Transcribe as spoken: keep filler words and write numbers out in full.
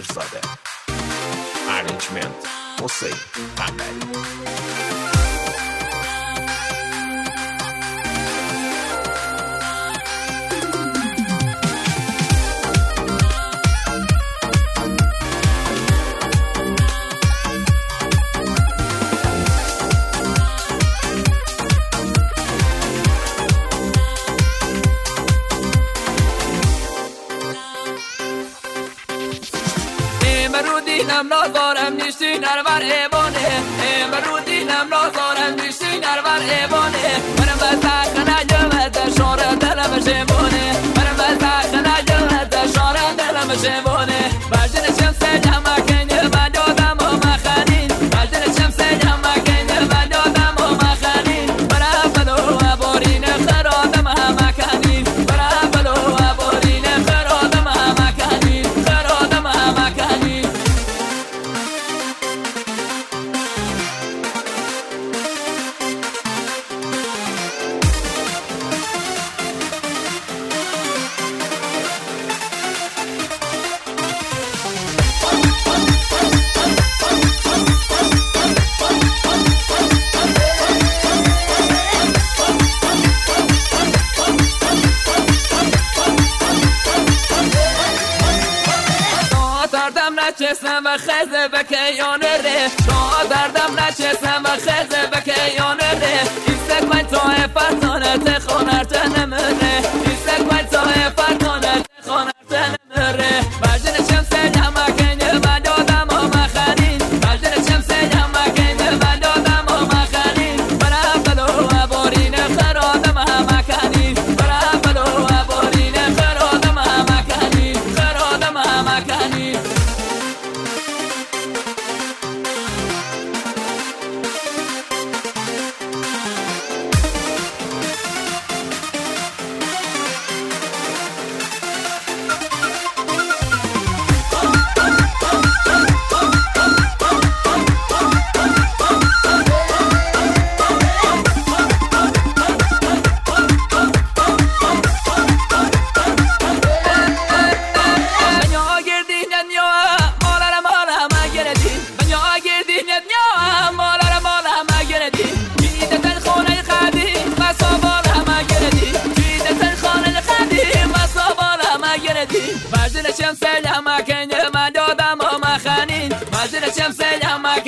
امیرزاده. ارنجمنت حسین قمری. امرودینم نازارم نیشتی نرور ایوانه امرودینم نازارم نیشتی نرور ایوانه منم بزاق نجمت شاره دلم شیوانه منم بزاق نجمت شاره دلم شیوانه بجن شمس جمکنه من یادم و مخنین بجن شمس جمکنه من یادم و مخنین برا بلو ابورین خرادم همکنین برا بلو ابورین خرادم همکنین خرادم همکنین. نچسم و خزه به کیانه ره تا دردم نچسم و خزه به کیانه ره ایستک من تای فرزانت خانرت نمره ایستک من تای فرزانت خانرت نمره بجن شمس جمکنه من یادم و مخنین بجن شمس جمکنه من یادم و مخنین برا بلو ابورین خرادم همکنین برا بلو ابورین خرادم همکنین خرادم همکنین. مجد شمس جمکنه من یادم و مخنین مجد شمس جمکنه